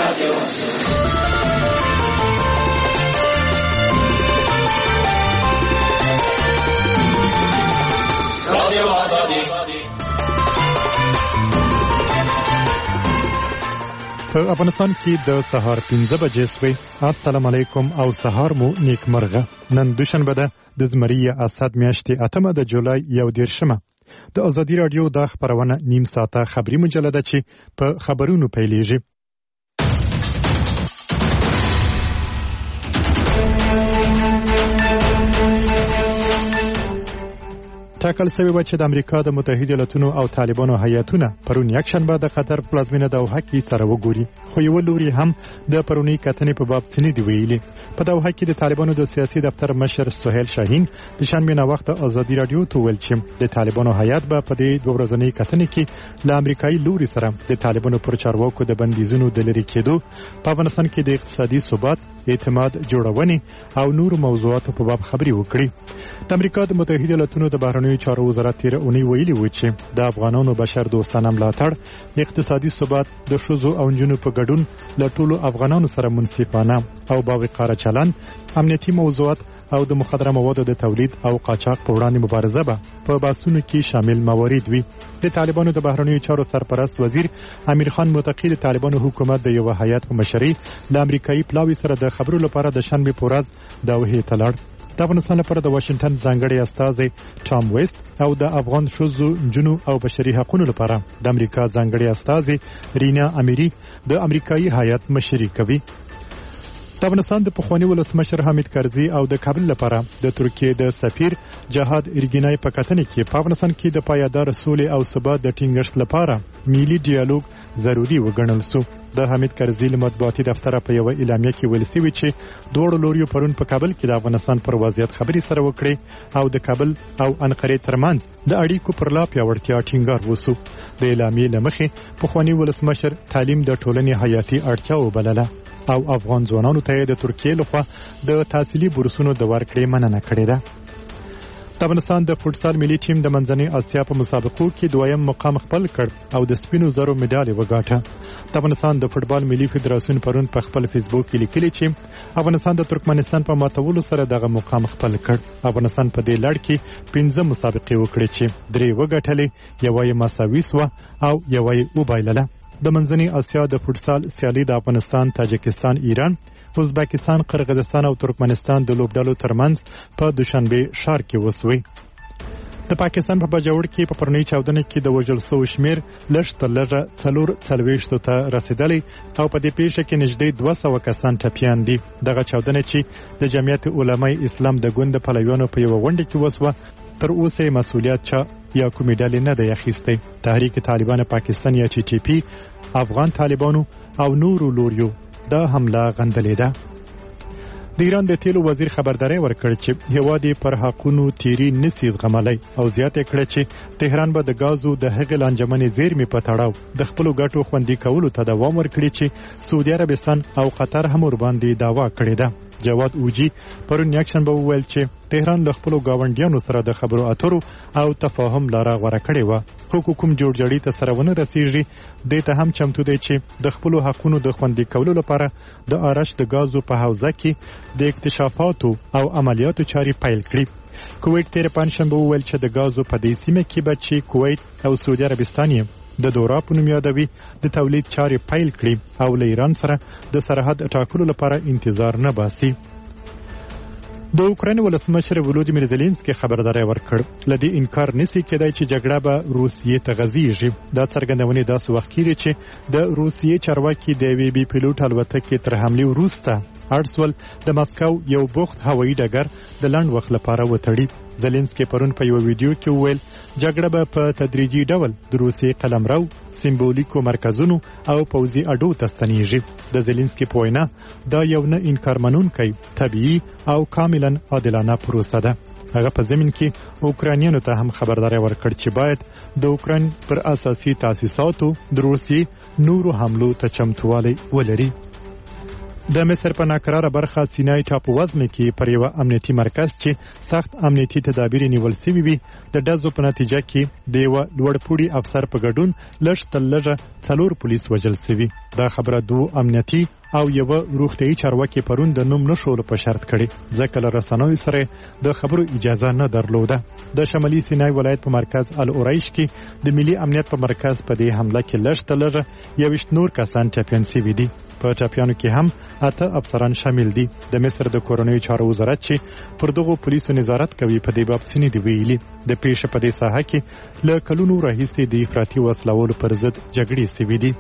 په افغانستان کې د سهار 15 بجې شوې. السلام علیکم او سهار مو نیکمرغه. نن دوشنبه ده د زمري اسد میاشتې 8 د جولای 11 د ازادي رادیو د خبرونه نیم ساعته خبري مجله چې په خبرونو پیلېږي. ټاکل شوی و چې د امریکا د متحده ایالاتونو او طالبانو هیاتونه پرون یکشنبه د قطر پلازمینه دوحه کې سره وګوري، خو یو لوري هم د پرونی کتنې په باب څه نه دی ویلي. په دوحه کې د طالبانو د سیاسي دفتر مشر سهیل شاهین د شنبه نه وخت ازادي رادیو ته ویل چې د طالبانو هیات به په دې دوه ورځنۍ کتنې کې له امریکایي لوري سره د طالبانو پر چارواکو د بندیزونو د لرې کېدو، په افغانستان کې د اقتصادي ثبات، اعتماد جوړونې او نور موضوعاتو په باب خبري وکړي. د امریکا د متحده ایالاتونو د بهرنیو چارو وزارت تیر اونۍ ویلي و چې د افغانانو بشر دوستانه ملاتړ، اقتصادي ثبات، د ښځو او نجونو په ګډون له ټولو افغانانو سره منصفانه او باوقاره چلند، امنیتي موضوعات او د مخدره موادو د تولید او قاچاق په وړاندې مبارزه به په بحثونو کې شامل موارد وي. د طالبانو د بهرنیو چارو سرپرست وزیر امیر خان متقی د طالبانو حکومت د یو هیات په مشرۍ د امریکایي پلاوي سره د خبرو لپاره د شنبه په ورځ دوحې ته لاړ. د افغانستان لپاره د واشنگټن ځانګړی استازی ټام ویست او د افغان ښځو، نجونو او بشري حقوقو لپاره د امریکا ځانګړی استازی رینا امیری د امریکایي هیات مشري کوي. د افغانستان د پخوانی ولسمشر حامد کرزي او د کابل لپاره د ترکیې د سفیر جهاد ارګینای په کتنې کې په افغانستان کې د پایدار سولې او ثبات د ټینګښت لپاره ملي ډیالوګ ضروری وګڼل شو. د حامد کرزي له مطبوعاتي دفتر په یو اعلامیه کې ویل شوی چې دوه لوریو پرون په کابل کې د افغانستان پر وضعیت خبري سره وکړي او د کابل او انقره ترمنځ د اړیکو پر لا پیاوړتیا ټینګار وسو. د اعلامیې لمخې پخوانی ولسمشر تعلیم د ټولنې حیاتي اړتیا وبلله او افغان ځوانانو ته د ترکیې لخوا د تحصیلي بورسونو د ورکړې مننه کړې ده. د افغانستان د فوټسال ملي ټیم د منځنۍ اسیا په مسابقو کې دویم مقام خپل کړ او د سپینو زرو مډال وګاټه. د افغانستان د فوټبال ملي فدراسیون پرون په خپل فیسبوک کې لیکلي چې افغانستان د ترکمنستان په ماتولو سره دغه مقام خپل کړ. افغانستان په دې لړ کې 15 مسابقې وکړې چې 3 وګټلې، یوه یې مساوي سوه او یوه یې وبایلله. د منځنۍ اسیا د فوټسال سیالي د افغانستان، تاجکستان، ایران، ازبکستان، قرغیزستان او ترکمنستان د لوبډلو ترمنځ په دوشنبه ښار کې وسوي. د پاکستان په بجاوړ کې په پرونی چاودنه کې د وژل شوو شمیر لږ تر لږه 440 ته رسیدلی او په دې پیښه کې نږدې 200 کسان ټپیان دي. دغه چاودنه چې د جمعیت علماء اسلام د ګوند پلویانو په یو غونډه کې وسوه، تر اوسه مسؤلیت چا یا کومې ډلې نه دی اخیستی. تحریک طالبان پاکستان یا TTP، افغان طالبانو او نورو لوریو دا حمله غندلې ده. د ایران د تیلو وزیر خبرداري ورکړ چې هیواد پر حقونو تیری نسی زغملای او زیاته کړ چې تهران به د غازو د هغې لانجمنې زیرمې په تړاو د خپل ګټو خوندي کولو ته دوام ورکړي چې سعودي عربستان او قطر هم ور باندې داوا کړې ده. جواد اوجی پرون یکشنبه وویل چې تهران له خپل گاونډیانو سره د خبرو اترو او تفاهم لاره غوړه کړې و، خو کوم جوړجاړي ته سره ونه رسیږي. د ته هم چمتو دی چې د خپل حقونو د خوندي کولو لپاره د آرش د غازو په حوزه کې د اکتشافاتو او عملیاتو چاري پیل کړي. کویت تیر پنځشنبه وویل چې د غازو په دې سیمه کې به چې کویت او سعودي عربستان د دورا په نوم یادوي د تولید چارې پیل کړي او له ایران سره د سرحد ټاکلو لپاره انتظار نه باسي. د اوکراین ولسمشر ولودیمیر زيلنسکي خبرداري ورکړ لدی انکار نسی کېدای چې جګړه به روسیې ته غځيږي. دا څرګندونه داسې وخت کې چې د روسیې چارواکي د وی بي پیلوټ الوتکې تر حمله وروسته ارسول د مسکو یو بوخت هوایي ډګر د لنډ وخت لپاره وتړي. زيلنسکي پرون په یو ویډیو کې وویل جګړه به په تدریجي ډول د روسیې قلمرو، سمبولیکو مرکزونو او پوځي اډو ته ستنیږي. د زيلنسکي په وینا دا یو نه انکار منونکی، طبيعي او کاملا عادلانه پروسه ده. هغه په زمين کې اوکرانیانو ته هم خبرداري ورکړ چې باید د اوکران پر اساسي تاسیساتو د روسیې نورو حملو ته چمتووالی ولري. د مصر په ناکراره برخه سینای ټاپووزمه کې پر یو امنیتي مرکز چې سخت امنیتي تدابیر نیول شوي وي د ډزو په نتیجه کې د یو لوړپوړي افسر په ګډون لږ تر لږه 4 پولیس وژل شوي. دا خبره دوه امنیتي او یو روغتیايي چارواکي پرون د نوم نشولو په شرط کړي ځکه له رسنیو سره د خبرو اجازه نه درلوده. د شمالي سینای ولایت په مرکز العریش کې د ملي امنیت په مرکز په دې حمله کې لږ تر لږه 21 نور کسان ټپیان شوي دي. په ټپیانو کې هم 8 افسران شامل دي. د مصر د کورنیو چارو وزارت چې پر دغو پولیسو نظارت کوي په دې باب څه دی ویلي د پیښې په دې ساحه کې له کلونو راهیسې د افراطي وسلوالو پر ضد جګړې شوي دي.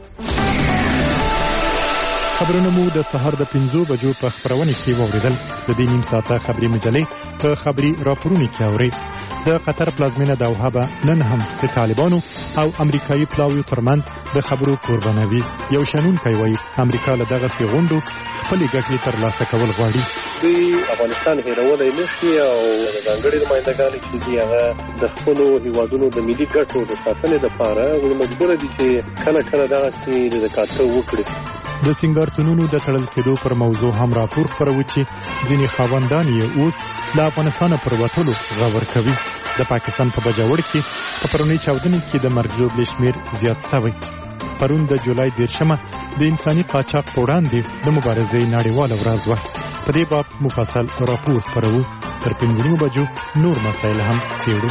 خبرونه مو د سهار د 5 بجو په خبرونه کې واوریدل. د دې نیم ساعته خبري مجلې په خبري راپورونه کې اوري. د قطر پلازمینه دوحه به نن هم د طالبانو او امریکایي پلاویو ترمنځ د خبرو قرباني وي. یو شنونکی وایي امریکا له دغه غونډو خپلې ګټې ترلاسه کول غواړي. دوی افغانستان هیرولای نشي او د ځانګړي نمائندګانو چې هغه د خپلو هیوادونو د ملي ګټو د ساتنې لپاره مجبور دي چې کله کله دغه څه د کاته وکړي. د سنگارتونونو د تړل کېدو پر موضوع هم راپور خپروي چې ځینې خاوندان یې اوس له افغانستان پر وټولو غور کوي. د پاکستان په بجاوړ کې په پرونی چاودنې کې د مرګ ژوبل شمیر زیات شوی. پرون د جولای 13 د انساني قاچاق په وړاندې د مبارزې نړیواله ورځ وه. په دې باب مفصل راپور خپرو. تر 5 بجو نور مسایل هم څیړو.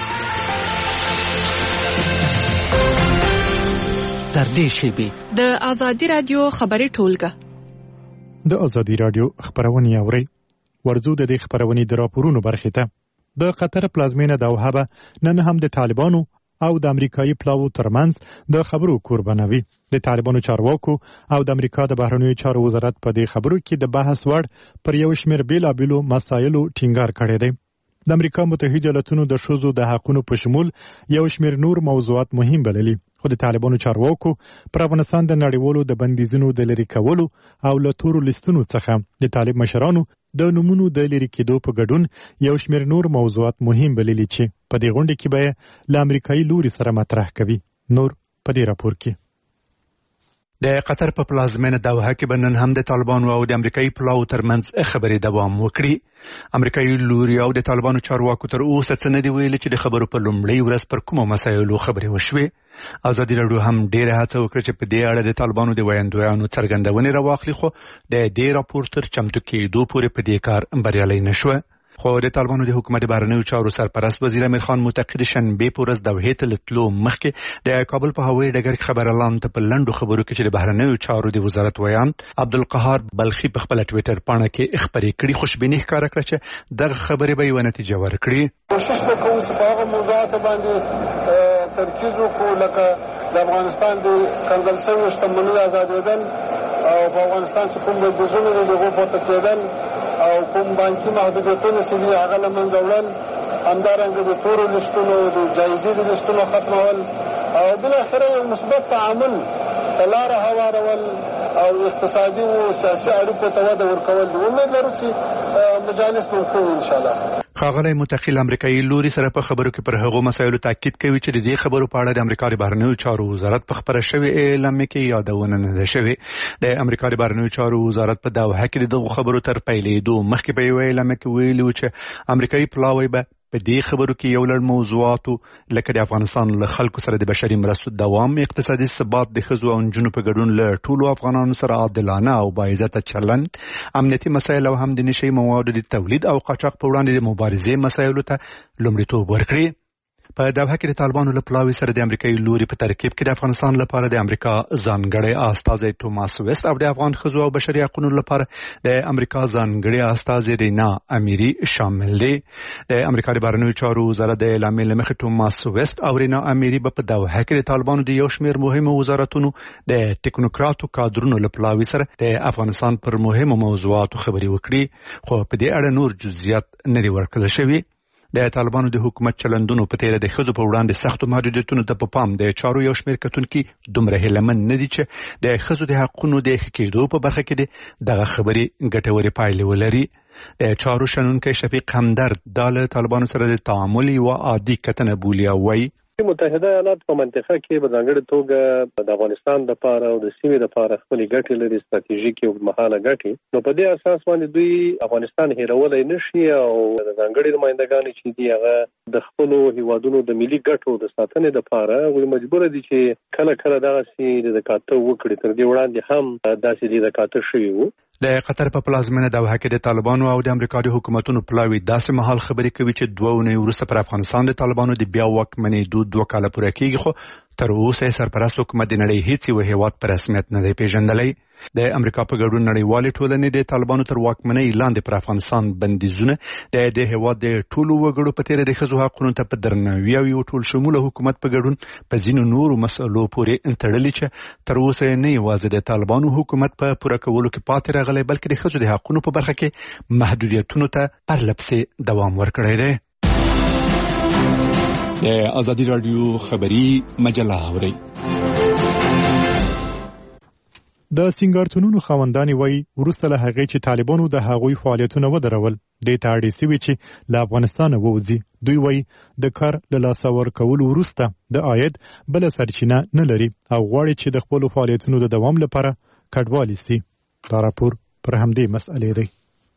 تر دې شیبې د ازادي رادیو خبري ټولګه د ازادي رادیو خبرونه اوري. ورزو د دې خبرونې د راپورونو برخه ته د قطر پلازمینه دوحه به نن هم د طالبانو او د امریکایي پلاوو ترمنځ د خبرو قرباني وي. د طالبانو چارواکو او د امریکا د بهرنیو چارو وزارت په دې خبرو کې د بحث وړ پر یو شمېر بیلابیلو مسایلو ټینګار کړی دی. د امریکا متحده ایالاتونو د ښځو د حقونو په شمول یو شمېر نور موضوعات مهم بللي. خو د طالبانو چارواکو پر افغانستان د نړیوالو د بندیزونو د لرې کولو او له تورو لیستونو څخه د طالب مشرانو د نومونو د لرې کېدو په ګډون یو شمېر نور موضوعات مهم بللي چې په دې غونډه کې به له امریکایي لوري سره مطرح کوي. نور په دې راپور کې د قطر په پلازمینه دوحه کې به نن هم د طالبانو او د امریکایي پلاوو ترمنځ خبرې دوام وکړي. امریکایي لوري او د طالبانو چارواکو تر اوسه څه نه دی ویلي چې د خبرو په لومړۍ ورځ پر کومو مسایلو خبرې وشوې. ازادي راډیو هم ډېره هڅه وکړه چې په دې اړه د طالبانو د ویاندویانو څرګندونې راواخلي، خو د دې راپور تر چمتو کېدو پورې په دې کار بریالی نه شوه. خو د طالبانو د حکومت بهرنیو چارو سرپرست وزیر امیر خان معتقد شنبې په ورځ دوحې ته له تلو مخکې د کابل په هوایي ډګر کې خبريالانو ته په لنډو خبرو کې چې د بهرنیو چارو د وزارت ویان عبدالقهار بلخي په خپل ټویټر پاڼه کې خبرې کړې. خوشبیني ښکاره کړه چې دغه خبرې به یوه نتیجه ورکړي. کوشش وکړو چې په هغه موضوعاتو باندې ترکیز وکړو لکه د افغانستان د کنګل شویو شتمنیو ازادېدل او په افغانستان چې کوم بندیزونه دي د هغو پورته کېدل او کوم بانکي محدودیتونه چې دي هغه له منځه وړل، همدارنګه د تورو لیستونو د جایزې د لیستونو ختمول او بالاخره یو مثبت تعامل ته لاره هوارول او اقتصادي او سیاسي اړیکو ته وده ورکول دي. امید لرو چې مجالس به وکړو انشاءالله. ښاغلی متخیل امریکایي لوري سره په خبرو کې پر هغو مسایلو تاکید کوي چې د دې خبرو په اړه د امریکا د بهرنیو چارو وزارت په خبره شوې اعلامیه کې یادونه نه ده شوې. د امریکا د بهرنیو چارو وزارت په دوحه کې د دغو خبرو تر پیلېدو مخکې په یوه اعلامیه کې ویلي و چې امریکایي پلاوی به په دې خبرو کې یو لړ موضوعاتو لکه د افغانستان له خلکو سره د بشري مرستو دوام، اقتصادي ثبات، د ښځو او نجونو په ګډون له ټولو افغانانو سره عادلانه او باعزته چلند، امنیتي مسایل او هم د نشي موادو د تولید او قاچاق په وړاندې د مبارزې مسایلو ته لومړیتوب ورکړي. په دوحه کې د طالبانو له پلاوي سره د امریکایي لوري په ترکیب کې د افغانستان لپاره د امریکا ځانګړی استازی توماس ویست او د افغان ښځو او بشري حقوقو لپاره د امریکا ځانګړی استازی رینا امیری شامل دي. د امریکا د بهرنیو چارو وزارت د اعلامیې له مخې توماس ویست او رینا امیری په دوحه کې د طالبانو د یو شمېر مهمو وزارتونو د ټکنوکراتو کادرونو له پلاوي سره د افغانستان پر مهمو موضوعاتو خبرې وکړي، خو په دې اړه نور جزئیات نه دي ورکړل شوي. د طالبانو د حکومت چلندونو په تیره د ښځو په وړاندې سختو محدودیتونو ته په پام د چارو یو شمېر کتونکي دومره هیلهمند نه دي چې د ښځو د حقونو د ښه کېدو په برخه کې دغه خبرې ګټورې پایلې ولري. د چارو شنونکی شفیق همدرد دا له طالبانو سره د تعامل یوه عادي کتنه بولي او وایي متحده ایالات په منطقه کې په ځانګړي توګه د افغانستان لپاره او د سیمې لپاره خپل ګټې لري، ستراتیژیکي او مهاله ګټې. نو په دې اساس باندې دوی افغانستان هیرولای نشي او د ځانګړي نمائندګانو چې دی هغه د خپل هیوادونو د ملي ګټو د ساتنې لپاره وي مجبور دي چې کله دغه سي د کاته وکړي. تر دې وړاندې هم داسې د کاته شوی وو. د قطر په پلازمینه دوحه کې د طالبانو او د امریکا د حکومتونو پلاوی داسې مهال خبرې کوي چې 2 اونۍ وروسته پر افغانستان د طالبانو د بیا واکمنېدو 2 کاله پوره کېږي، خو تر اوسه سرپرست حکومت د نړۍ هیڅ یو هیواد په رسمیت نه دی پیژندلی. د امریکا په ګډون نړیوالې ټولنې د طالبانو تر واکمنۍ لاندې پر افغانستان بندیزونه د هیواد د ټولو وګړو په تیر د ښځو حقونو ته په درناوي او یو ټول شموله حکومت په ګډون په ځینو نورو مسئلو پورې تړلي چې تر اوسه نه یوازې د طالبانو حکومت په پوره کولو کې پاتې راغلی بلکې د ښځو د حقونو په برخه کې محدودیتونو ته پرلپسې دوام ورکړی دی. د ازادي راډیو خبري مجله اوري. د سنگارتونونو خاوندانی وای ورسته له هغه چې طالبانو د هغوی فعالیتونه ودرول د تاړي سوي چې له افغانستان ووزي. دوی وای د کار له لاسور کول ورسته د عاید بل سرچینه نه لري او غواړي چې د خپل فعالیتونو د دوام لپاره کډوالي سي. دا راپور پر همدې مسئلې دی.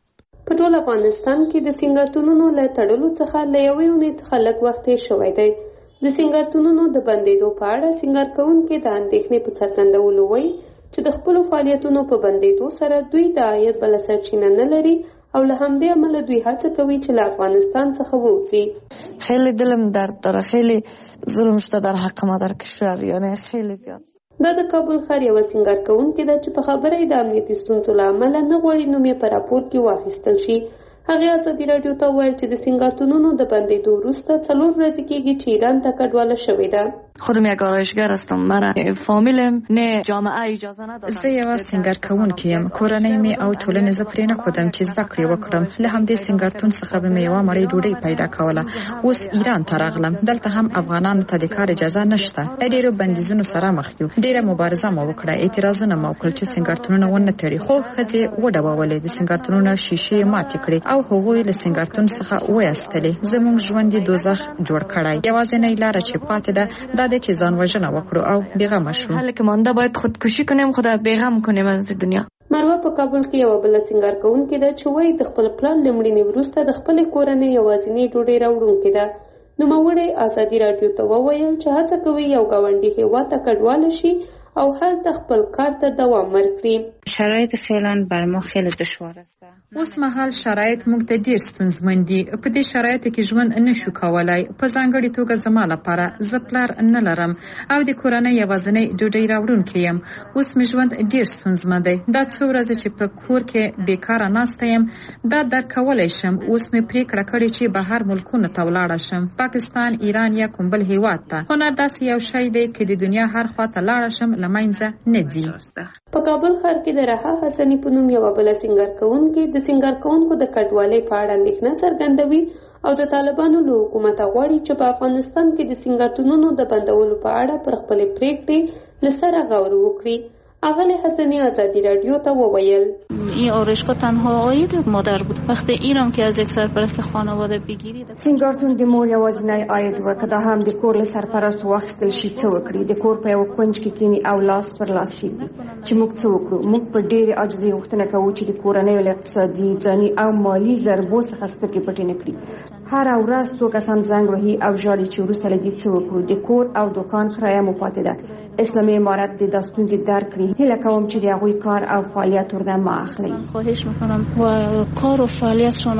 په ټول افغانستان کې د سنگارتونونو له تړلو څخه له یوې اونۍ څخه لږ وخت شوی دی. د سنگارتونونو د بندېدو په اړه سنگار کوونکي د اندېښنې په څرګندولو وایي چې د خپل فعالیتونو په بندېدو سره دوی د عاید بل سرچینه نه لري او له همدې امله دوی هڅه کوي چې له افغانستان څخه ووځي. خیلی دلم درد داره، خیلی ظلم شده در حق ما در کشور، یعنی خیلی زیاد. دا د کابل ښار یوه سینګار کوونکې ده چې په خبره یې د امنیتي ستونزو له امله نه غواړي نوم یې په راپور کې واخیستل شي. هغې ازادي راډیو ته وویل چې د سینگارتونونو د بندېدو وروسته 4 ورځې کېږي چې ایران ته کډواله شوې ده. خودم یک آرایشگر هستم، من فامیلم نه جامعه اجازه ندادن. زه یو سینګار کوونکی یم، کورنۍ می او ټولنې زه پرې نه کودم چې زده کړې وکړم. له همدې سینګارتون څخه به مې یوه مړۍ ډوډۍ پیدا کوله. اوس ایران ته راغلم، دلته هم افغانانو ته د کار اجازه نشته. ډېرو بندیزونو سره مخ یو، ډېره مبارزه مو وکړه، اعتراضونه مو وکړل چې سینګارتونونه ونه تړي، خو ښځې وډبولې، د سینګارتونونو شیشې ماتې کړې او هغوی له سینګارتون څخه وایستلې. زموږ ژوند دوزخ جوړ کړی. یوازینۍ لاره چې پاتې ده دا دی چې ځان وژنه وکړو او بیغمه شو. حالا که مانده باید خودکشی کنیم، خدا بیغم کنیم از دنیا. مروه په کابل کې یوه بله سینګار کوونکې ده چې وایي د خپل پلان له مړینې وروسته د خپلې کورنۍ یوازینۍ ډوډۍ راوړونکې ده. نوموړې ازادي راډیو ته وویل چې هڅه کوي یو ګاونډي هېواد ته کډواله شي او هلته خپل کار ته دوام ورکړي. شرایط فعلا بر ما خیلی دشوار است. اوس مهال شرایط موږ ته ډیر ستونزمن دي. په دې شرایطو کې ژوند نشو کولای. په ځانګړي توګه زما لپاره زه پلار نه لرم او د کورنۍ یوازینۍ ډوډۍ راوړونکی یم. اوس مې ژوند ډیر ستونزمن دی. دا څو ورځې چې په کور کې بیکاره ناسته یم دا درک کولی شم. اوس مې پریکړه کړې چې بهر ملکونو ته ولاړه شم، پاکستان، ایران یا کوم بل هیواد ته. هنر داسې یو شی دی چې د دنیا هر خوا ته لاړه شم لمنځه نه ځي. په کابل ښار کې د رها حسني په نوم یوه بله سینګار کوونکې د سینګار کوونکو د کډوالۍ په اړه اندېښنه څرګندوي او د طالبانو له حکومته غواړي چې په افغانستان کې د سینګارتونونو د بندولو په اړه پر خپلې پریکړې له سره غور وکړي. اغلی حسنی آزادی رادیو تا وویل این آرایشگاه تنها عاید مادر بود. وقتی ایران که از یک سرپرست خانواده بگیرید سینگارتون د مور یوازینی عاید و که دا هم د کور له سرپرست واخیستل شي څه وکړي. د کور په یو کونج کې کینی او لاس پر لاس کېږدي چې موږ څه وکړو. موږ په ډېرې عاجزۍ غوښتنه کوو چې د کورنۍ له اقتصادي، ځاني او مالي ضربو څخه سترګې پټې نه کړي. هره ورځ څو کسان زنګ وهي او ژاړي چې وروسته له دې څه وکړو. د کور او دوکان کرایه مو پاتې ده. اسلامي امارت د دا ستونزې درک کړي. هیله کوم چې د هغوی کار او فعالیت ورته ما اخلي. خواهش میکنم و کار و فعالیتشون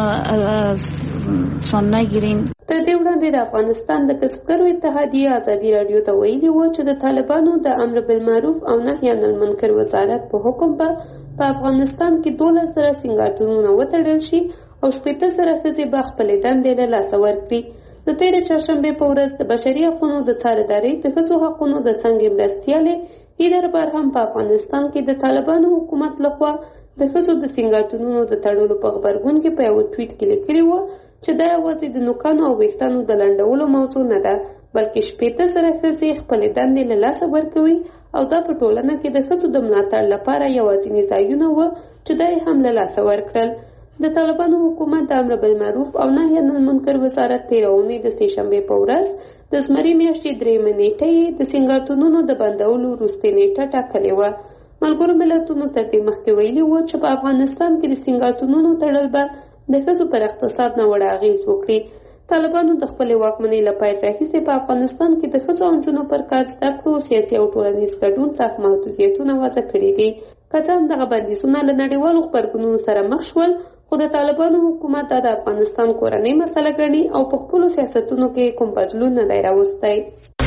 ازشان نگیریم. تر دې وړاندې د افغانستان د کسبګرو اتحادیې ازادي راډیو ته ویلي وو چې د طالبانو د امر بالمعروف او نهي عن المنکر وزارت په حکم په افغانستان کې 12 زره سینګارتونونه وتړل شي او 80 زره ښځې به خپلې دندې له لاسه ورکړي. د تېرې چهارشنبې په ورځ د بشري حقونو د څارندوی د ښځو حقونو د څانګې مرستیالې هیدر برهم په افغانستان کې د طالبانو حکومت لخوا د ښځو د سینګارتونونو د تړلو په غبرګون کې په یو ټویټ کې لیکلي وو چې دا یوازې د نوکانو او ویښتانو د لنډولو موضوع نه ده، بلکې 80 زره ښځې خپلې دندې له لاسه ورکوي او دا په ټولنه کې د ښځو د ملاتړ لپاره یوازیني ځایونه وو چې دا یې هم له لاسه ورکړل. د طالبانو حکومت د امر بالمعروف او نهي عن المنکر وزارت 13 اونۍ د سهشنبې په ورځ د زمري میاشتې 3 نیټه د سنگارتونونو د بندولو وروستۍ نیټه ټاکلې وه. ملګرو ملتونو تر دې مخکې ویلي وو چې په افغانستان کې د سنگارتونونو تړل به د ښځو پر اقتصاد ناوړه اغېز وکړي. طالبانو د خپلې واکمنۍ له پیل راهیسې په افغانستان کې د ښځو او نجونو پر کار زده کړو، سیاسي او ټولنیز ګډون څخه محدودیتونه وضع کړي دي. که څه هم دغه بندیزونه له نړیوالو غبرګونونو سره مخ شول، خو د طالبانو حکومت دا د افغانستان کورنۍ مسله ګڼي او په خپلو سیاستونو کې کوم بدلون نه دی راوستی.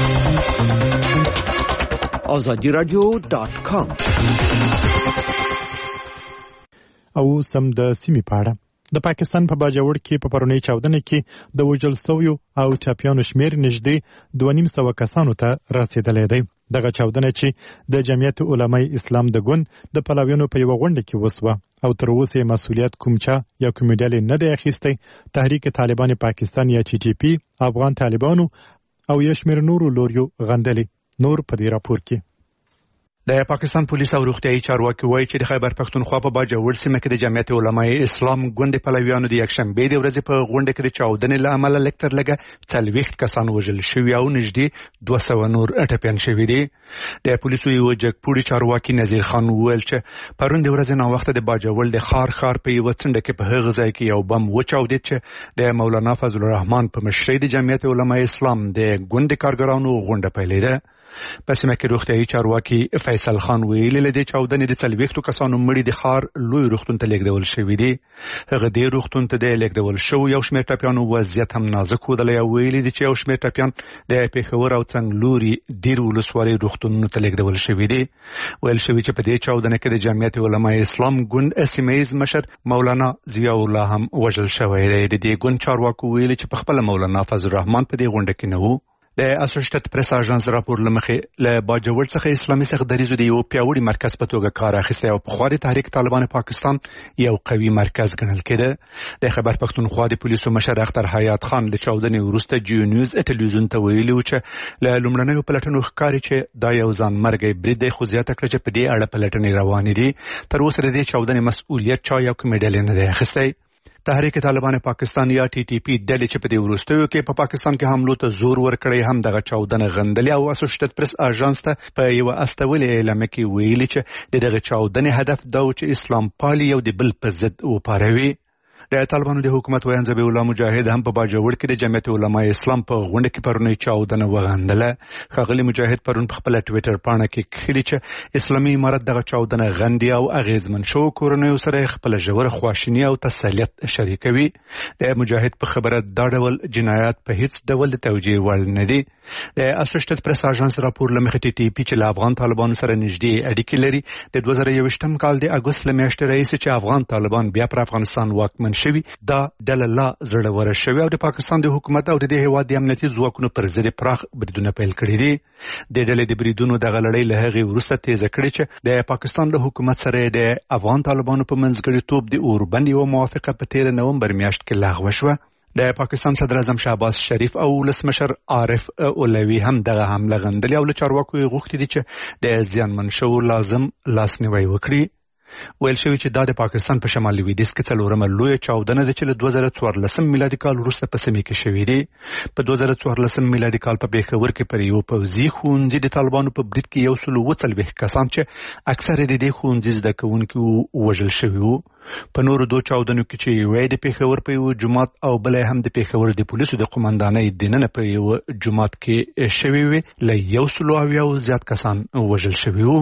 azadiradio.com او سم د سیمې په اړه د پاکستان په باجوړ کې په پرونی چاودنه کې د وژل شویو او ټاپیانو شمیر نږدې 250 کسانو ته رسیدلی دی. دغه چاودنه چې د جمعیت علماء اسلام د ګوند د پلاویانو په یو غونډه کې وسوه او تر اوسه مسؤلیت کوم چا یا کوم ډلې نه دی اخیستی. تحریک طالبان پاکستان یا TTP، افغان طالبانو او یو شمیر نورو لوریو غندلي. نور په دې راپور کې د پاکستان پولیس او روغتیايي چارواکي وایي چې د خیبر پښتونخوا په باجوړ سیمه کې د جمعیت علماء اسلام ګوند پلویانو د یکشنبې د ورځې په غونډه کې د چاودنې له امله لکتر لګه 40 کسان وژل شوي او نږدې 200 نور ټپیان شوي دي. د پولیسو یو جګپوړي چارواکي نذیر خان وویل چې پرون د ورځې نو وخت د باجوړ د خار په یو څنډه کې په هغه ځای کې یو بم وچاودید چې د مولانا فضل الرحمن په مشرۍ د جمعیت علماء اسلام د ګوند کارګرانو غونډه پیلېده. په سیمه کې روغتیايي چارواکي فیصل خان ویلي له دې چاودنې د 40 کسانو مړي د خار لوی روغتون ته لیږدول شوي دي. هغه دې روغتون ته د لیږدول شو یو شمېر ټپیانو وضعیت هم نازک ودلی او ویلي دي چې یو شمېر ټپیان د پېښور او څنګلوري دیر ولسوالۍ روغتونونو ته لیږدول شوي دي. ویل شوي چې په دې چاودنه کې د جمعیت علماء اسلام ګوند سیمه‌ییز مشر مولانا ضیاء الله هم وژل شوی دی. د دې ګوند چارواکو ویلي چې په خپل مولانا فضل الرحمن په دې غونډه کې نه و. د اسوسییټډ پریس اژانس راپور لمخې له باجوړ څخه اسلامي سرخدریزو د یو پیاوړي مرکز په توګه کار اخیستی او په خواري تحریک طالبان پاکستان یو قوي مرکز ګڼل کېده. د خیبر پښتونخوا د پولیسو مشر اختر حیات خان د چاودنې وروسته جیو نیوز ټلویزیون ته ویلي و چې له لومړنیو پلټنو ښکاري چې دا یو ځان مرګی برید دی، خو زیاته کړه چې په دې اړه پلټنې روانې دي. تر اوسه د دې چاودنې مسؤلیت چا یا کومې ډلې نه دی اخیستی. تحریک طالبان پاکستان یا TTP ډلې چې په دې وروستیو کې په پاکستان کې حملو ته زور ورکړی هم دغه چاودنه غندلې او اسوسییټډ پریس اژانس ته په یو استولې اعلامیه کې ویلي چې دغه چاودنې هدف دا و چې اسلام پالي یو د بل په ضد وپاروي. د طالبانو د حکومت ویان ذبیح الله مجاهد هم په باجوړ کې د جمعیت علماء اسلام په غونډه کې پرونی چاودنه وغندله. ښاغلي مجاهد پرون په خپل ټویټر پاڼه کې کښلي چې اسلامي امارت دغه چاودنه غندي او اغیزمن شو کورنیو سره خپل ژوره خواشیني او تسلیت شریکوي. د مجاهد په خبره دا ډول جنایات په هیڅ ډول توجیه وړ نه دي. د اسوسییټډ پریس اژانس راپور لمخې TTP چې له افغان طالبانو سره نږدې اړیکې لري د 2021 کال د اګوست له میاشتې راهیسې چې افغان طالبان بیا پر افغانستان واکمن شوي دا ډله لا زړوره شوي او د پاکستان د حکومت او د دې هیواد د امنیتي ځواکونو پر ضد پراخ بریدونه پیل کړي دي. د ډلې د بریدونو دغه لړۍ له هغې وروسته تیزه کړې چې د پاکستان له حکومت سره د افغان طالبانو په منځګړیتوب د اوربند یوه موافقه په 13 نومبر میاشت کې لغوه شوه. د پاکستان صدر اعظم شهباز شریف او ولسمشر عارف اولوی هم دغه حمله غندلې او له چارواکو یې غوښتي دي چې د زیانمن شوو لازم لاسنیوی وکړي. ویل شوی چې دا د پاکستان په شمال لویدیځ کې څلورمه لویه چاودنه ده چې له 2014 میلادي کال وروسته په سیمه کې شوې ده. په 2014 میلادي کال په پېښور کې پر یو پوځي ښوونځي د طالبانو په برید کې 140 کسان چې اکثره د دې ښوونځي زده کوونکي وژل شوي وو. په نورو دوه چاودنو کې چې یوه د پېښور په یو جومات او بله هم د پېښور د پولیسو د قومندانۍ دننه په یو جومات کې شوې وې، له 170 زیات کسان وژل شوي وو.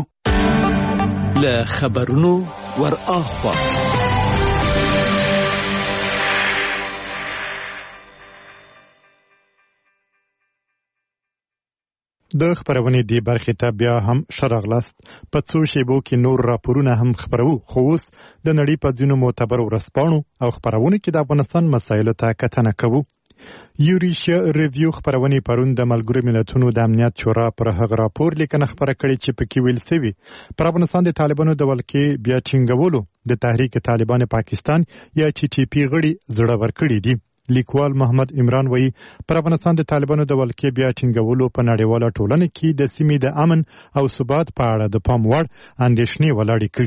له خبرونو ور اخوا د خبرونې دی برخې ته بیا هم شراغلاست. په څو شیبو کې نور راپورونه هم خبرو، خو اوس د نړۍ په ځینو معتبر ورځپاڼو او خبرونو کې د افغانستان مسایلو ته کتنه کوو. یوریشیا ریویو خبرونه پرون د ملګرو ملتونو د امنیت شورا پر هغه راپور لیکنه خبره کړې چې پکې ویل شوی پر افغانستان د طالبانو د ولکې بیا ټینګولو د تحریک طالبان پاکستان یا TTP غړي زړه ورکړي دي. لیکوال محمد عمران وایي پر افغانستان د طالبانو د ولکې بیا ټینګولو په نړیواله ټولنه کې د سیمې د امن او ثبات په اړه د پام وړ اندېښنې ولاړې کړې دي.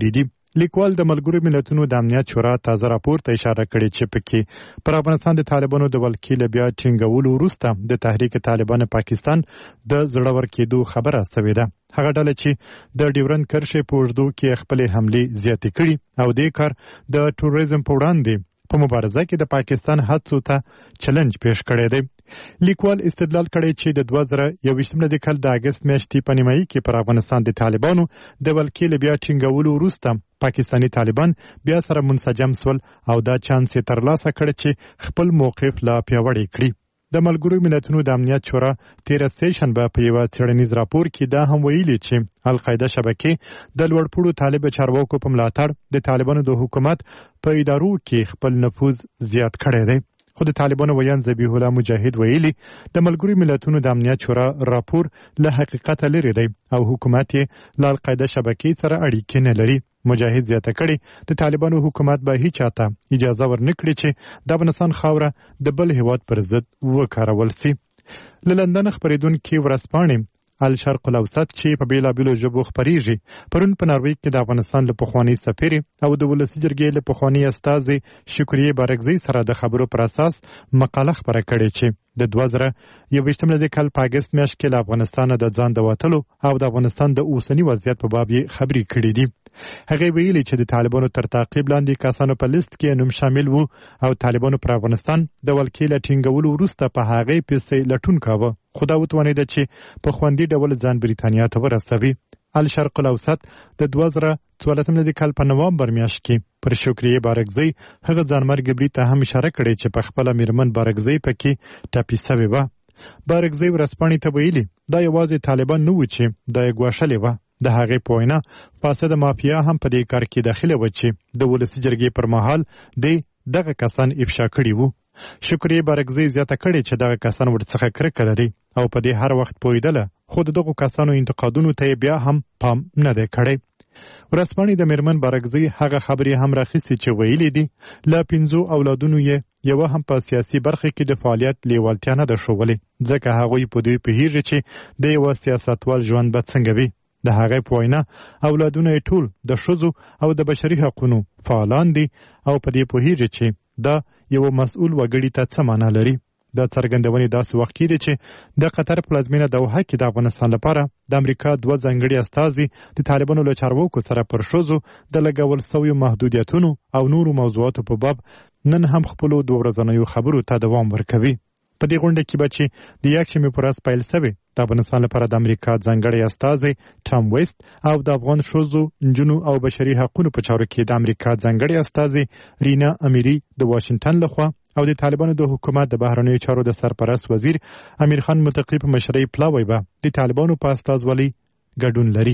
لیکوال د ملګرو ملتونو د امنیت شورا تازه راپور ته اشاره کړې چې پکې پر افغانستان د طالبانو د ولکې له بیا ټینګولو وروسته د تحریک طالبان پاکستان د زړور کېدو خبره شوې ده. هغه ډله چې د ډیورند کرښې په اوږدو کې خپلې حملې زیاتې کړي او دې کار د ټوریزم په وړاندې په مبارزه کې د پاکستان هڅو ته چیلنج پیش کړی دی. لیکوال استدلال کړی چې د 2021 کال د اگست میاشتې په نیمایي کې پر افغانستان د طالبانو د ولکې له بیا ټینګولو وروسته پاکستاني طالبان بیا سره منسجم سول او دا چانس یې ترلاسه کړ چې خپل موقف لا پیاوړی کړي. د ملګرو ملتونو د امنیت شورا 13 سیشنبه په یو څېړنیز راپور کې دا هم ویلي چې القاعده شبکې د لوړپوړو طالب چارواکو په ملاتړ د طالبانو د حکومت په ادارو کې خپل نفوذ زیات کړی دی. خو د طالبانو ویان ذبیح الله مجاهد ویلي د ملګرو ملتونو د امنیت شورا راپور له حقیقت لري دی او حکومت یې له القاعده شبکې سره اړیکې نه لري. مجاهد زیاته کړي د طالبانو حکومت به هیڅ چاته اجازه ورنکړي چې د افغانستان خاوره د بل هیواد پر ضد وکارول سي. له لندن خبرېدونکي ورځپاڼې الشرق الاوسط چې په بیلابیلو ژبو خپریږي پرون په ناروې کې د افغانستان له پخواني سفیر او د ولسي جرګې له پخواني استازي شکریه بارکزی سره د خبرو پر اساس مقاله خپره کړې چې د 2021 کال په اگست میاشت کې له افغانستان د ځان د وتلو او د افغانستان د اوسنی وضعیت په باب یې خبرې کړې دي. هغه ویلي چې د طالبانو تر تعقیب لاندې کسانو په لیست کې نوم شامل وو او طالبانو پر افغانستان د ولکې له ټینګولو وروسته په هغه پیسې لټون کاوه خو دا وتوانېده چې په خوندي ډول ځان بریتانیا ته ورسوي. الشرق الاوسط د 2014 کال په نوامبر میاشت کې پر شکریه بارکزی هغه ځانمرګ برید ته هم اشاره کړې چې په خپل میرمن بارکزی پکې ټاپي شوې وه. بارکزی ورځپاڼې ته ویلي دا یوازې طالبان نه و چې دا یې ګواښلې وه. د هغې په وینا فاسده مافیا هم په دې کار کې داخله و چې د ولسي جرګې پر مهال دغه کسان افشا کړي وو. شکریه بارکزی زیاته کړې چې دغه کسان ورڅخه کرکه لري او په دې هر وخت پوهېدله خو د دغو کسانو انتقادونو ته بیا هم پام نه دی کړی. ورځپاڼې د میرمن بارکزی هغه خبرې هم راخیستې چې ویلي دي له 5 اولادونو یې یوه هم په سیاسي برخه کې د فعالیت لیوالتیا نه ده ښودلې ځکه هغوی په دوی پوهېږي چې د یوه سیاستوال ژوند به څنګه وي. د هغې په وینا اولادونه یې ټول د ښځو او د بشري حقونو فعالان دي او په دې پوهېږي چې دا یو مسؤل وګړي ته څه معنا لري. دا څرګندونې داسې وخت کې دي چې د قطر پلازمینه دوحه کې د افغانستان لپاره د امریکا 2 ځانګړي استازي د طالبانو له چارواکو سره پر ښځو د لګول شویو محدودیتونو او نورو موضوعاتو په باب نن هم خپلو 2 ورځنیو خبرو ته دوام ورکوي. په دې غونډه کې به چې د یکشنبې په ورځ پیل شوې د افغانستان لپاره د امریکا ځانګړی استازی ټام ویسټ او د افغان ښځو نجونو او بشري حقونو په چارو کې د امریکا ځانګړی استازی رینا امیری د واشنگټن لخوا او د طالبانو د حکومت د بهرنیو چارو د سرپرست وزیر امیر خان متقی په مشرۍ پلاوی به د طالبانو په استازولۍ ګډون لري.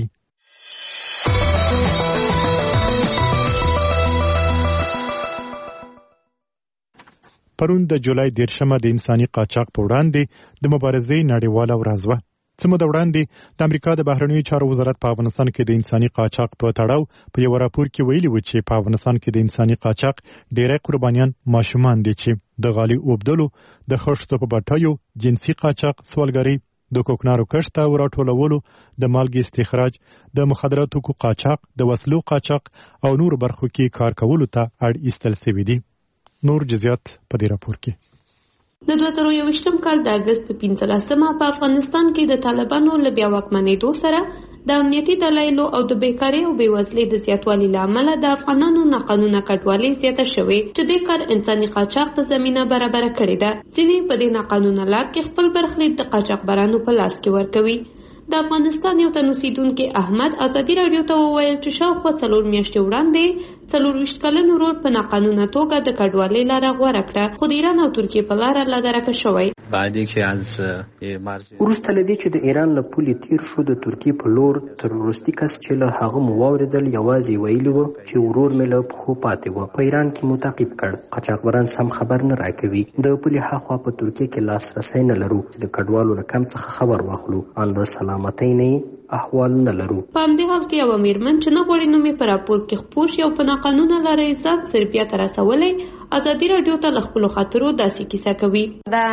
پرون د جولای 10 د انساني قاچاق په وړاندې د مبارزې نړیواله ورځ وه. څه موده وړاندې د امریکا د بهرنیو چارو وزارت په افغانستان کې د انساني قاچاق په تړاو په یو راپور کې ویلي و چې په افغانستان کې د انساني قاچاق ډېری قربانیان ماشومان دي چې د غالي اوبدلو د خښتو په بټیو جنسي قاچاق سوالګري د کوکنارو کښت او راټولولو د مالګې استخراج د مخدره توکو قاچاق د وسلو قاچاق او نورو برخو کې کار کولو ته اړ ایستل شوي دي. نور جزئیات په دې راپور کې. د 2021 کال د اگست په 15مه په افغانستان کې د طالبانو له بیا واکمنېدو سره د امنیتي دلایلو او د بیکارۍ او بېوزلۍ د زیاتوالي له امله د افغانانو ناقانونه کډوالۍ زیاته شوې چې دې کار انساني قاچاق ته زمینه برابره کړې ده. ځینې په دې ناقانونه لار کې خپل برخلیک د قاچاقبرانو په لاس کې ورکوي. د افغانستان یو تن اوسیدونکی احمد ازادي راډیو ته وویل چې شاوخوا 4 میاشتې وړاندې 24 کلن ورور په ناقانونه توګه د کډوالۍ لاره غوره کړه خو د ایران او ترکیې په لاره لادرکه شوی. وروسته له دې چې د ایران له پولې تیر شو د ترکیې په لور تروریستي کس چې له هغه مو واورېدل یوازې ویلي وو چې ورور مې له پښو پاتې و. په ایران کې مو تعقیب کړ. قاچاقبران سم خبر نه راکوي. د پولې هاخوا په ترکیې کې لاسرسی نه لرو چې د کډوالو له کم څخه خبر واخلو. الله سلامتۍ نه احوال نه لرو. په همدې حال کې یو میرمن چې نه غواړي نوم یې په راپور کې خپور شي او په ناقانونه لاره یې ځان سربیا ته رسولی ازادي رادیو ته له خپلو خاطرو داسې کیسه کوي.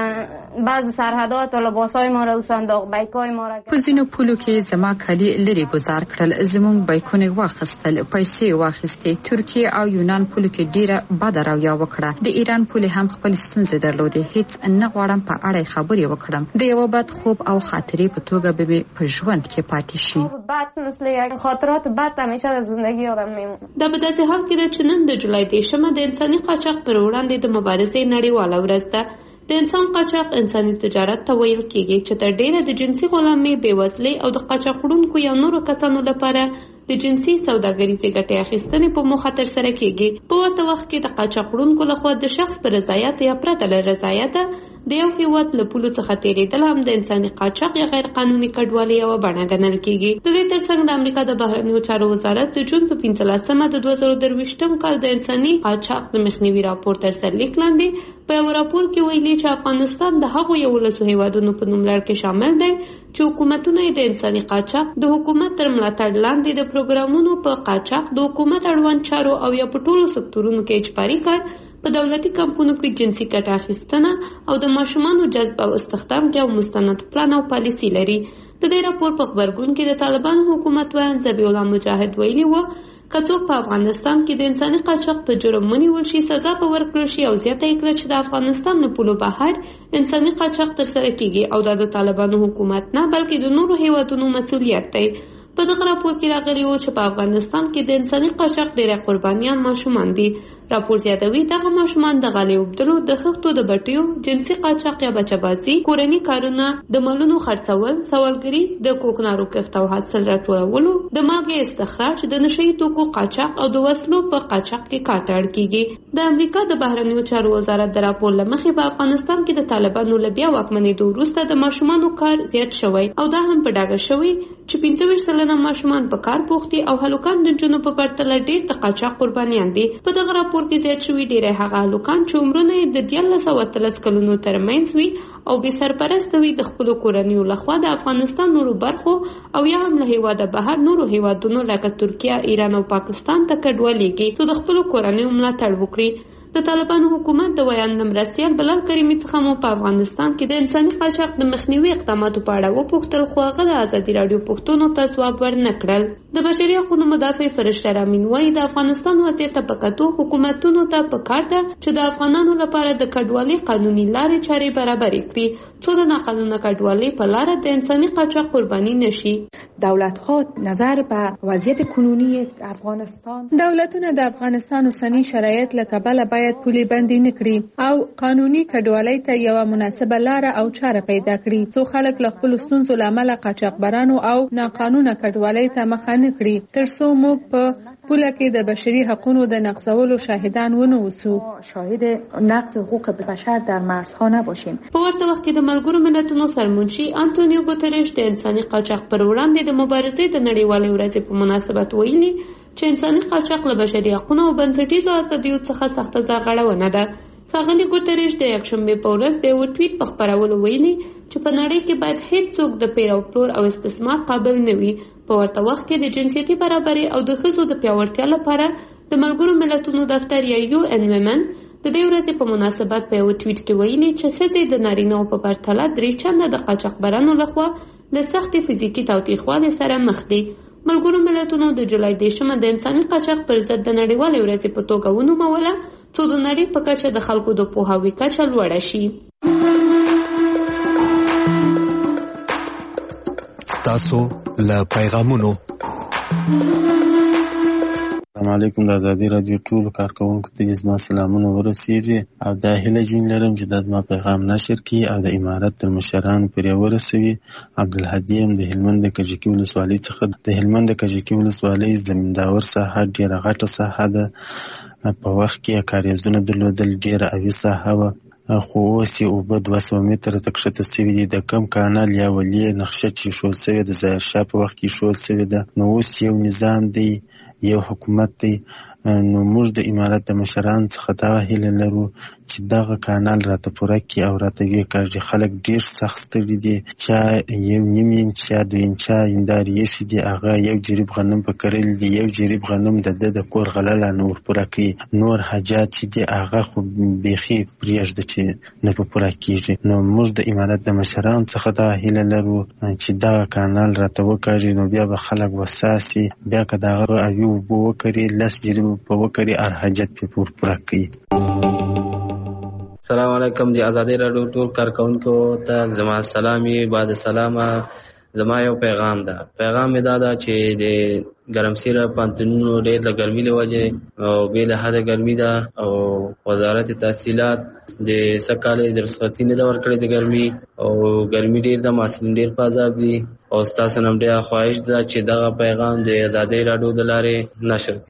د بعض سرحدات و لباسای ما را و صندوق بیکای ما را په ځینو پولو کې زما کالي لري گزار کړل، زموږ بیکونه واخیستل، پیسې واخیستې. ترکیه او یونان پولو کې ډیره بد رویه وکړه. د ایران پولې هم خپل ستونزې درلودې. هیڅ نه غواړم په اړه خبرې وکړم. د یو بد خوب او خاطرې په توګه به په ژوند کې پاتې شي. بد مثل یک خاطرات بد همیشه در زندگی آدم میمونه. دا په داسې حال کې ده چې نن د جولای 10 د انساني قاچاق پر وړاندې د مبارزې نړیواله ورځ ده. د انسان قاچاق انساني تجارت ته ویل کېږي چې تر ډیره د جنسي غلامۍ، بېوزلۍ او د قاچاق وړونکو یا نورو کسانو لپاره د جنسي سوداګریزې ګټې اخیستنې په موخه ترسره کېږي. په ورته وخت کې د قاچاق وړونکو لخوا د شخص پر رضایت یا پرته له رضایته د یو هیواد له پولو څخه تېرېدل هم د انساني قاچاق یا غیر قانوني کډوالۍ یوه بڼه ګڼل کېږي. د دې ترڅنګ د امریکا د بهرنیو چارو وزارت د جون په 15 د 2023 کال د انساني قاچاق د مخنیوي راپور تر سرلیک لاندې په یو راپور کې ویلي چې افغانستان د هغو 11 هیوادونو په نوملړ کې شامل دی چې حکومتونه د انساني قاچاق د حکومت تر ملاتړ لاندې د پروګرامونو په قاچاق د حکومت اړوند چارو او یا په ټولو سکتورونو کې اجباري کار، په دولتي کمپونو کې جنسي ګټه اخیستنه او د ماشومانو جذب او استخدام یو مستند پلان او پالیسي لري. د دې راپور په خبرګون کې د طالبانو حکومت ویاند ذبیح الله مجاهد ویلي و که څوک په افغانستان کې د انساني قاچاق په جرم ونیول شي، سزا به ورکړل شي او زیاته یې کړه چې د افغانستان له پولو بهر انساني قاچاق ترسره کېږي او دا د طالبانو حکومت نه بلکې د نورو هیوادونو مسؤلیت دی. په دغه راپور کې راغلی و چې په افغانستان کې د انساني قاچاق ډېری قربانیان ماشومان دي. راپور زیاتوي دغه ماشومان د غالۍ اوبدلو، د خښتو د بټیو، جنسي قاچاق یا بچه‌بازي، کورني کارونه، د مالونو خرڅول، سوالګري، د کوکنارو کښت او حاصل راټولولو، د مالګې استخراج، د نشه یي توکو قاچاق او د وسلو په قاچاق کې کار ته اړ کېږي. د امریکا د بهرنیو چارو وزارت د راپور له مخې په افغانستان کې د طالبانو له بیا واکمنېدو وروسته د ماشومانو کار زیات شوی او دا هم په ډاګه شوی چې 25% ماشومان په کار بوخت دي او هلکان د نجونو په پرتله ډېر د قاچاق قربانیان دي. په دغه راپور کې زیات شوي ډېری هغه هلکان چې عمرونه یې د 13 او 13 کلونو ترمنځ وي او بې سرپرسته وي د خپلو کورنیو لخوا د افغانستان نورو برخو او یا هم له هیواده بهر نورو هیوادونو لکه ترکیه، ایران او پاکستان ته کډوالېږي څو د خپلو کورنیو ملاتړ وکړي. د طالبانو حکومت د ویاند مرستیال بلال کریمي څخه مو په افغانستان کې د انساني قاچاق د مخنیوي اقداماتو په اړه وپوښتل خو هغه د ازادي راډیو پوښتنو ته ځواب ورنه کړل. د بشري حقوقو مدافع فرشته رامین وایي د افغانستان وضعیت ته په کتو حکومتونو ته پکار ده چې د افغانانو لپاره د کډوالۍ قانوني لارې چارې برابرې کړي څو د ناقانونه کډوالۍ په لاره د انساني قاچاق قرباني نشي. دولت‌ها نظر به وضعیت کنونی افغانستان، دولتونه د افغانستان اوسنی شرایط له کبله باید پولې بندي نکړي او قانوني کډوالۍ ته یوه مناسبه لاره او چاره پیدا کړي څو خلک له خپلو ستونزو له امله قاچاقبرانو او ناقانونه کډوالۍ ته مخه نه کړي تر څو موږ په پوله کې د بشري حقوقو د نقضولو شاهدان ونه اوسو. شاهد نقض حقوق بشر در مرزها نباشیم. په ورته وخت کې د ملګرو ملتونو سرمنشي انټونیو ګوتریش د انساني قاچاق پر وړاندې د مبارزې د نړیوالې ورځې په مناسبت ویلي چې انساني قاچاق له بشري حقوقو او بنسټیزو ازادیو څخه سخته ځانغړونه ده. ښاغلي ګوتریش د یکشنبې په ورځ د یو ټویټ په خپرولو ویلي چې په نړۍ کې باید هیڅوک د پیر او پلور او استثمار قابل نه وي. په ورته وخت کې د جنسیتي برابرۍ او د ښځو د پیاوړتیا لپاره د ملګرو ملتونو دفتر یا UN د دې ورځې په مناسبت په یو ټویټ کې ویلي چې ښځې د نارینه‌و په پرتله 3 چنده د قاچاقبرانو لخوا له سختې فزیکي تاوتریخوالي سره مخ دي. ملګرو ملتونو د جولای 10 د انساني قاچاق پر ضد د نړیوالې ورځې په توګه ونوموله څو د نړۍ په کچه د خلکو د پوهاوي کچه لوړه شي. ستاسو له پیغامونو السلام علیکم. د ازادي راډیو ټول کارکونکو ته زما سلامونه ورسیږي او دا هیله جین لرم چې دا زما پیغام نشر کړي او د امارت تر مشرانو پرې ورسوي. عبدالهادي یم د هلمند د کجکي ولسوالۍ څخه. د هلمند د کجکي ولسوالۍ زمینداور ساحه ډېره غټه ساحه ده. په وخت کې کاریزونه درلودل، ډېره اوي ساحه وه، خو اوس یې اوبه 200 متره ته کښته سوي دي. د کم کانال یا ولې نقشه چې ایښودل سوې د ظاهرشاه په وخت کې ایښودل سوې ده. نو اوس یو نظام دی، یو حکومت دی. نو موږ د امارت د مشرانو څخه دا هیله لرو چې دغه کانال راته پوره کړي او راته ویې کړي. خلک ډېر سخت ستړي دي، چا 1.5 انچ چا 2 انچه هندارې ایښي دي، هغه 1 جریب غنم په کرلي دي، 1 جریب غنم د کور غله لا نه ورپوره کوي، نور حاجات چې دي هغه خو بیخي پرېږده چې نه په پوره کېږي. نو موږ د امارت د مشرانو څخه دغه هیله لرو چې دغه کانال راته وکړي، نو بیا به خلک وساسي، بیا که د هغه اوي اوبه وکړي 10 جریب په وکړي هر حاجت پې پوره کوي. السلام علیکم. د ازادي راډیو ټول کارکونکو ته زما سلامي. بعد سلامه زما یو پیغام ده. پیغام مې دا ده چې د ګرمسیره پانتونونو ډېر د ګرمۍ له وجې او بې له حده ګرمي ده او وزارت تحصیلات د سږکال د رخصتي نه ده ورکړې د ګرمي او ګرمي ډېر ده، محصلین ډېر په عذاب دي او ستاسو نه ډېره خواهش ده چې دغه پیغام د ازادۍ راډیو د لارې نشر